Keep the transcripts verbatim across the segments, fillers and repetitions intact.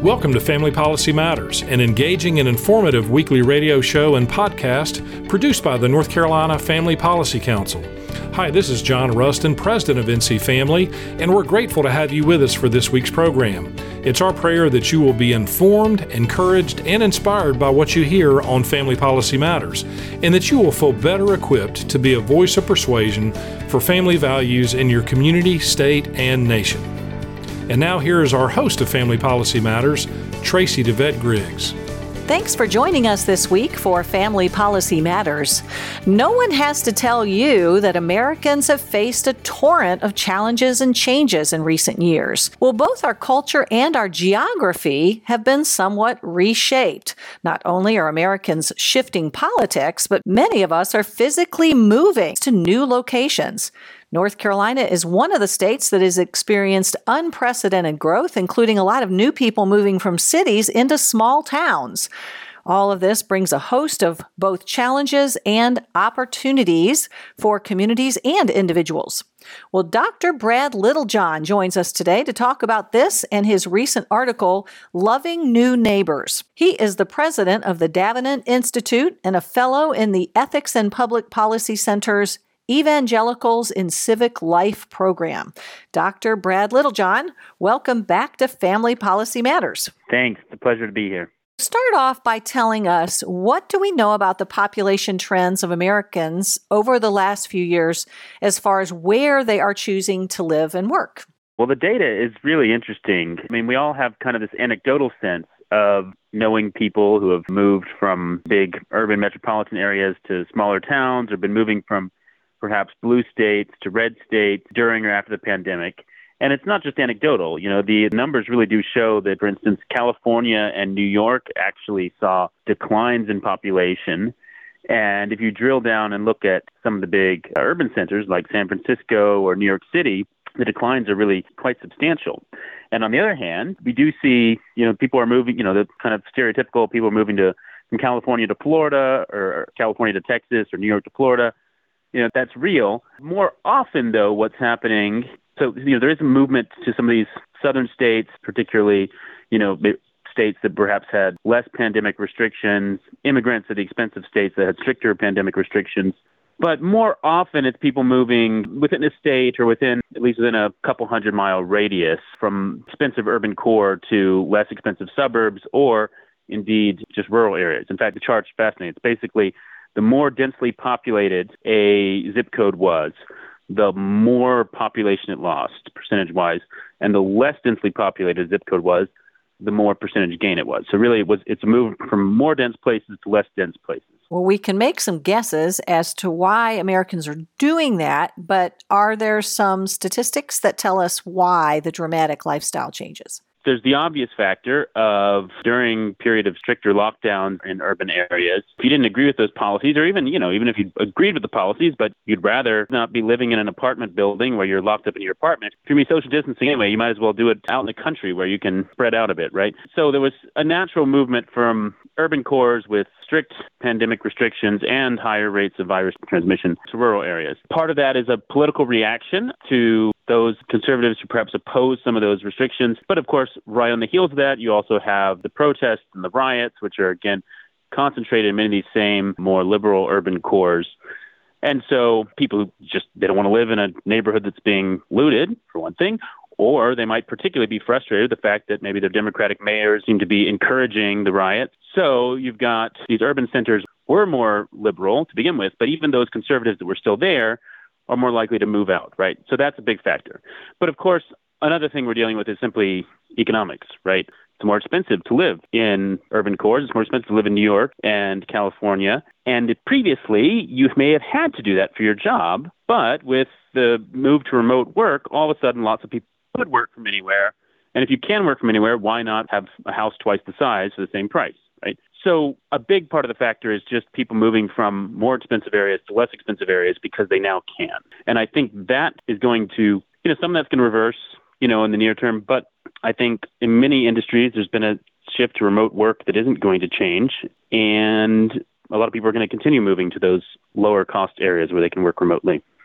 Welcome to Family Policy Matters, an engaging and informative weekly radio show and podcast produced by the North Carolina Family Policy Council. Hi, this is John Rustin, President of N C Family, and we're grateful to have you with us for this week's program. It's our prayer that you will be informed, encouraged, and inspired by what you hear on Family Policy Matters, and that you will feel better equipped to be a voice of persuasion for family values in your community, state, and nation. And now here is our host of Family Policy Matters, Tracy DeVette Griggs. Thanks for joining us this week for Family Policy Matters. No one has to tell you that Americans have faced a torrent of challenges and changes in recent years. Well, both our culture and our geography have been somewhat reshaped. Not only are Americans shifting politics, but many of us are physically moving to new locations. North Carolina is one of the states that has experienced unprecedented growth, including a lot of new people moving from cities into small towns. All of this brings a host of both challenges and opportunities for communities and individuals. Well, Doctor Brad Littlejohn joins us today to talk about this and his recent article, Loving New Neighbors. He is the president of the Davenant Institute and a fellow in the Ethics and Public Policy Center's Evangelicals in Civic Life program. Doctor Brad Littlejohn, welcome back to Family Policy Matters. Thanks. It's a pleasure to be here. Start off by telling us, what do we know about the population trends of Americans over the last few years as far as where they are choosing to live and work? Well, the data is really interesting. I mean, we all have kind of this anecdotal sense of knowing people who have moved from big urban metropolitan areas to smaller towns or been moving from perhaps blue states to red states during or after the pandemic. And it's not just anecdotal. You know, the numbers really do show that, for instance, California and New York actually saw declines in population. And if you drill down and look at some of the big urban centers like San Francisco or New York City, the declines are really quite substantial. And on the other hand, we do see, you know, people are moving, you know, the kind of stereotypical people are moving to from California to Florida or California to Texas or New York to Florida. You know, that's real. More often, though, what's happening, so, you know, there is a movement to some of these southern states, particularly, you know, states that perhaps had less pandemic restrictions, immigrants at the expense of states that had stricter pandemic restrictions. But more often, it's people moving within a state or within, at least within a couple hundred mile radius from expensive urban core to less expensive suburbs or indeed just rural areas. In fact, the chart's fascinating. It's basically the more densely populated a zip code was, the more population it lost, percentage-wise, and the less densely populated a zip code was, the more percentage gain it was. So really, it was it's a move from more dense places to less dense places. Well, we can make some guesses as to why Americans are doing that, but are there some statistics that tell us why the dramatic lifestyle changes? There's the obvious factor of during period of stricter lockdowns in urban areas, if you didn't agree with those policies, or even, you know, even if you agreed with the policies, but you'd rather not be living in an apartment building where you're locked up in your apartment, if you're going to be social distancing anyway, you might as well do it out in the country where you can spread out a bit, right? So there was a natural movement from urban cores with strict pandemic restrictions and higher rates of virus transmission to rural areas. Part of that is a political reaction to those conservatives who perhaps oppose some of those restrictions. But of course, right on the heels of that, you also have the protests and the riots, which are, again, concentrated in many of these same more liberal urban cores. And so people just, they don't want to live in a neighborhood that's being looted, for one thing, or they might particularly be frustrated with the fact that maybe their Democratic mayors seem to be encouraging the riots. So you've got these urban centers were more liberal to begin with, but even those conservatives that were still there are more likely to move out, right? So that's a big factor. But of course, another thing we're dealing with is simply economics, right? It's more expensive to live in urban cores. It's more expensive to live in New York and California. And previously, you may have had to do that for your job. But with the move to remote work, all of a sudden, lots of people could work from anywhere. And if you can work from anywhere, why not have a house twice the size for the same price, right? So a big part of the factor is just people moving from more expensive areas to less expensive areas because they now can. And I think that is going to, you know, some of that's going to reverse, you know, in the near term. But I think in many industries, there's been a shift to remote work that isn't going to change. And a lot of people are going to continue moving to those lower cost areas where they can work remotely.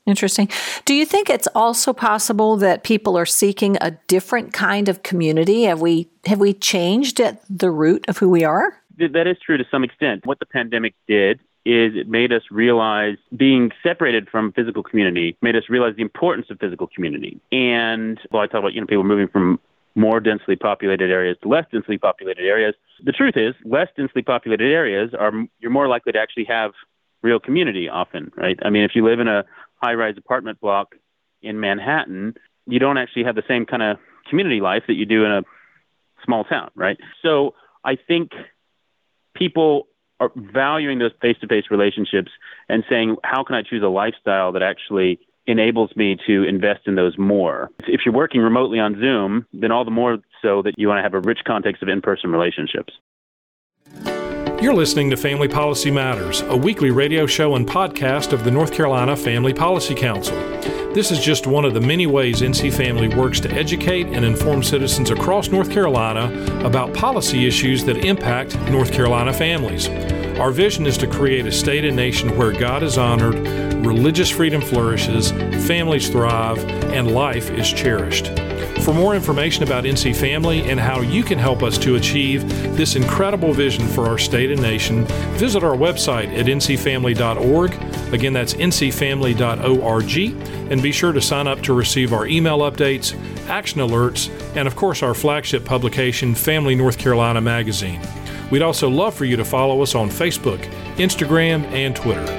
Interesting. Do you think it's also possible that people are seeking a different kind of community? Have we have we changed at the root of who we are? That is true to some extent. What the pandemic did is it made us realize being separated from physical community, made us realize the importance of physical community. And well, I talk about, you know, people moving from more densely populated areas to less densely populated areas. The truth is, less densely populated areas are, you're more likely to actually have real community often, right? I mean, if you live in a high-rise apartment block in Manhattan, you don't actually have the same kind of community life that you do in a small town, right? So I think people are valuing those face-to-face relationships and saying, how can I choose a lifestyle that actually enables me to invest in those more? If you're working remotely on Zoom, then all the more so that you want to have a rich context of in-person relationships. You're listening to Family Policy Matters, a weekly radio show and podcast of the North Carolina Family Policy Council. This is just one of the many ways N C Family works to educate and inform citizens across North Carolina about policy issues that impact North Carolina families. Our vision is to create a state and nation where God is honored, religious freedom flourishes, families thrive, and life is cherished. For more information about N C Family and how you can help us to achieve this incredible vision for our state and nation, visit our website at n c family dot org. Again, that's n c family dot org. And be sure to sign up to receive our email updates, action alerts, and of course our flagship publication, Family North Carolina Magazine. We'd also love for you to follow us on Facebook, Instagram, and Twitter.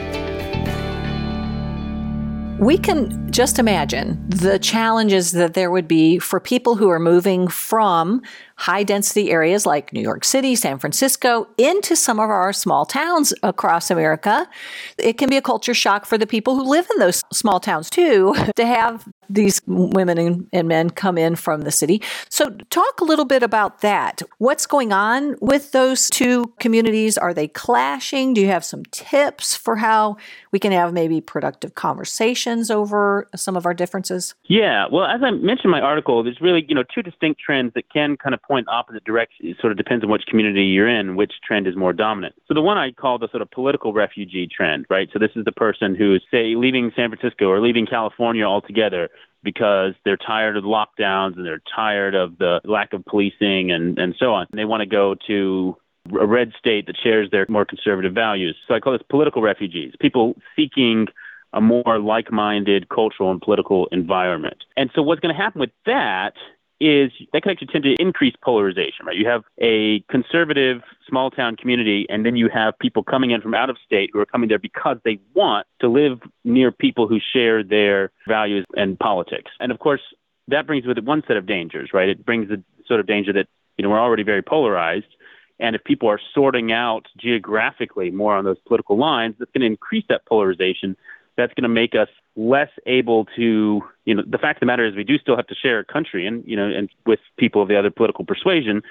We can just imagine the challenges that there would be for people who are moving from high-density areas like New York City, San Francisco, into some of our small towns across America. It can be a culture shock for the people who live in those small towns, too, to have these women and, and men come in from the city. So talk a little bit about that. What's going on with those two communities? Are they clashing? Do you have some tips for how we can have maybe productive conversations over some of our differences? Yeah, well, as I mentioned in my article, there's really, you know, two distinct trends that can kind of point opposite directions. It sort of depends on which community you're in, which trend is more dominant. So the one I call the sort of political refugee trend, right? So this is the person who is, say, leaving San Francisco or leaving California altogether because they're tired of the lockdowns and they're tired of the lack of policing and, and so on. And they want to go to a red state that shares their more conservative values. So I call this political refugees, people seeking a more like-minded cultural and political environment. And so what's going to happen with that is that can actually tend to increase polarization, right? You have a conservative small-town community, and then you have people coming in from out of state who are coming there because they want to live near people who share their values and politics. And of course, that brings with it one set of dangers, right? It brings the sort of danger that, you know, we're already very polarized. And if people are sorting out geographically more on those political lines, that's going to increase that polarization. That's going to make us less able to, you know, the fact of the matter is we do still have to share a country and, you know, and with people of the other political persuasion.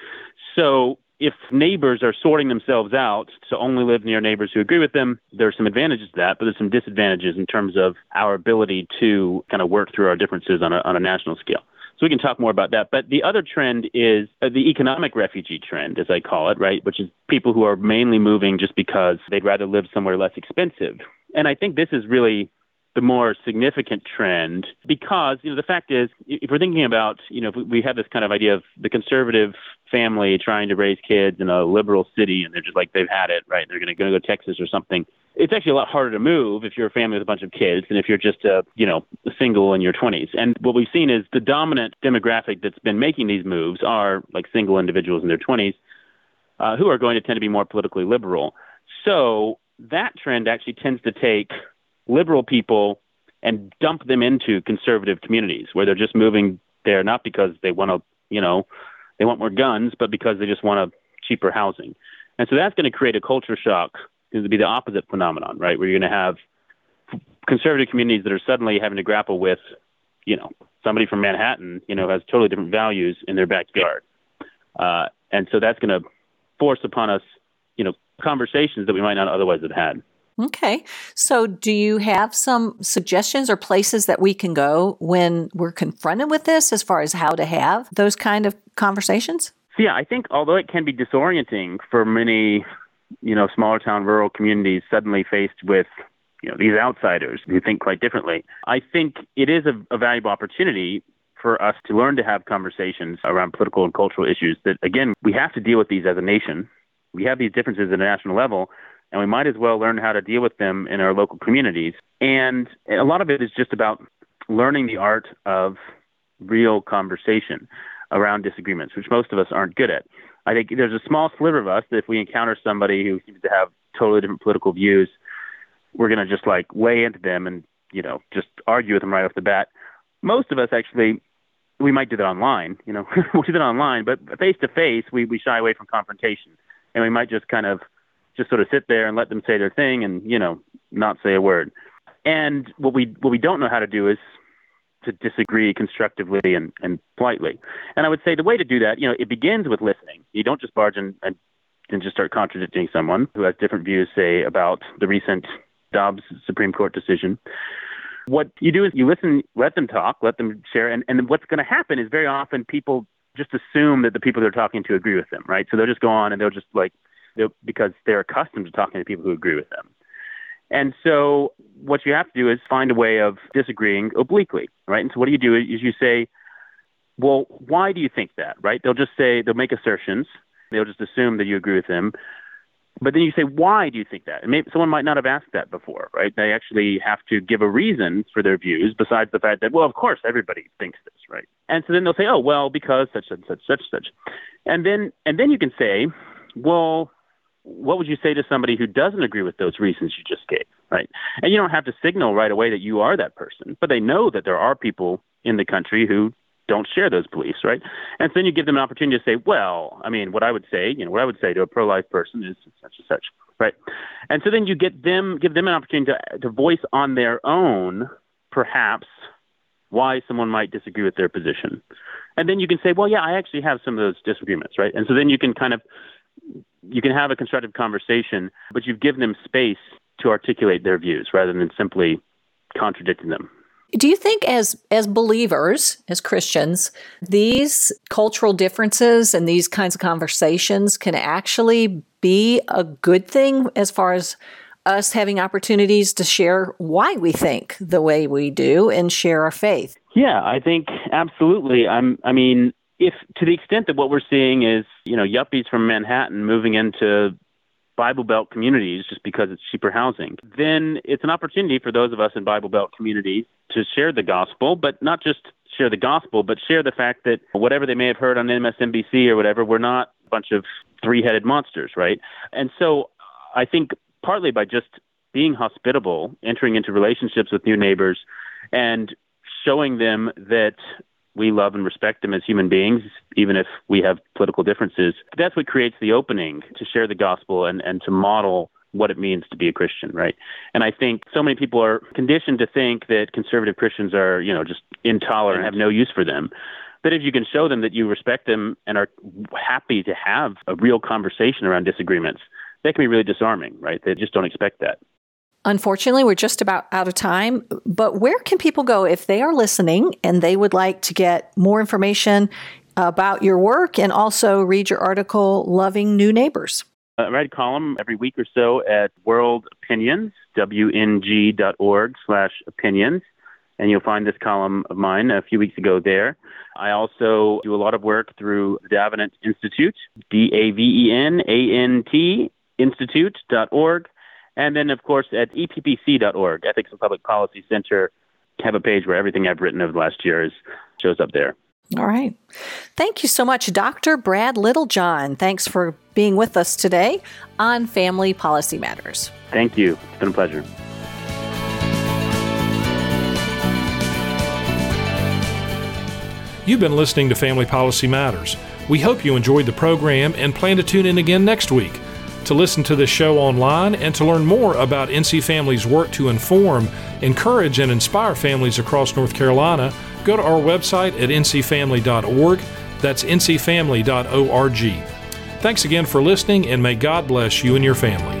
So if neighbors are sorting themselves out to only live near neighbors who agree with them, there's some advantages to that, but there's some disadvantages in terms of our ability to kind of work through our differences on a, on a national scale. So we can talk more about that. But the other trend is uh, the economic refugee trend, as I call it, right, which is people who are mainly moving just because they'd rather live somewhere less expensive. And I think this is really the more significant trend because, you know, the fact is, if we're thinking about, you know, if we have this kind of idea of the conservative family trying to raise kids in a liberal city and they're just like, they've had it, right? They're going to go to Texas or something. It's actually a lot harder to move if you're a family with a bunch of kids than if you're just a, you know, a single in your twenties. And what we've seen is the dominant demographic that's been making these moves are like single individuals in their twenties uh, who are going to tend to be more politically liberal. So that trend actually tends to take liberal people and dump them into conservative communities where they're just moving there not because they want to, you know, they want more guns, but because they just want a cheaper housing. And so that's going to create a culture shock. It would be the opposite phenomenon, right? Where you're going to have conservative communities that are suddenly having to grapple with, you know, somebody from Manhattan, you know, has totally different values in their backyard. Uh, and so that's going to force upon us, you know, conversations that we might not otherwise have had. Okay. So do you have some suggestions or places that we can go when we're confronted with this as far as how to have those kind of conversations? So, yeah, I think although it can be disorienting for many, you know, smaller town rural communities suddenly faced with you know, these outsiders who think quite differently. I think it is a, a valuable opportunity for us to learn to have conversations around political and cultural issues that, again, we have to deal with these as a nation. We have these differences at a national level, and we might as well learn how to deal with them in our local communities. And a lot of it is just about learning the art of real conversation around disagreements, which most of us aren't good at. I think there's a small sliver of us that if we encounter somebody who seems to have totally different political views, we're going to just like weigh into them and, you know, just argue with them right off the bat. Most of us actually, we might do that online, you know, we'll do that online, but face to face, we, we shy away from confrontation, and we might just kind of just sort of sit there and let them say their thing and, you know, not say a word. And what we, what we don't know how to do is to disagree constructively and, and politely. And I would say the way to do that, you know, it begins with listening. You don't just barge in and, and just start contradicting someone who has different views, say, about the recent Dobbs Supreme Court decision. What you do is you listen, let them talk, let them share. And, and what's going to happen is very often people just assume that the people they're talking to agree with them, right? So they'll just go on and they'll just like, they'll, because they're accustomed to talking to people who agree with them. And so what you have to do is find a way of disagreeing obliquely, right? And so what do you do is you say, well, why do you think that, right? They'll just say, they'll make assertions. They'll just assume that you agree with them. But then you say, why do you think that? And maybe someone might not have asked that before, right? They actually have to give a reason for their views besides the fact that, well, of course, everybody thinks this, right? And so then they'll say, oh, well, because such and such, such, such. And then, and then you can say, well, what would you say to somebody who doesn't agree with those reasons you just gave, right? And you don't have to signal right away that you are that person, but they know that there are people in the country who don't share those beliefs, right? And so then you give them an opportunity to say, well, I mean, what I would say, you know, what I would say to a pro-life person is such and such, right? And so then you get them, give them an opportunity to, to voice on their own, perhaps, why someone might disagree with their position. And then you can say, well, yeah, I actually have some of those disagreements, right? And so then you can kind of, you can have a constructive conversation, but you've given them space to articulate their views rather than simply contradicting them. Do you think as as believers, as Christians, these cultural differences and these kinds of conversations can actually be a good thing as far as us having opportunities to share why we think the way we do and share our faith? Yeah, I think absolutely. I'm, I mean, if to the extent that what we're seeing is, you know, yuppies from Manhattan moving into Bible Belt communities just because it's cheaper housing, then it's an opportunity for those of us in Bible Belt communities to share the gospel, but not just share the gospel, but share the fact that whatever they may have heard on M S N B C or whatever, we're not a bunch of three-headed monsters, right? And so I think partly by just being hospitable, entering into relationships with new neighbors and showing them that we love and respect them as human beings, even if we have political differences. That's what creates the opening to share the gospel and, and to model what it means to be a Christian, right? And I think so many people are conditioned to think that conservative Christians are, you know, just intolerant and have no use for them. But if you can show them that you respect them and are happy to have a real conversation around disagreements, that can be really disarming, right? They just don't expect that. Unfortunately, we're just about out of time, but where can people go if they are listening and they would like to get more information about your work and also read your article, Loving New Neighbors? I write a column every week or so at World Opinions, W N G dot org slash opinions, and you'll find this column of mine a few weeks ago there. I also do a lot of work through the Davenant Institute, D A V E N A N T, institute dot org. And then, of course, at E P P C dot org, Ethics and Public Policy Center, have a page where everything I've written over the last year is, shows up there. All right. Thank you so much, Doctor Brad Littlejohn. Thanks for being with us today on Family Policy Matters. Thank you. It's been a pleasure. You've been listening to Family Policy Matters. We hope you enjoyed the program and plan to tune in again next week. To listen to this show online and to learn more about N C Family's work to inform, encourage, and inspire families across North Carolina, go to our website at N C family dot org. That's N C family dot org. Thanks again for listening, and may God bless you and your family.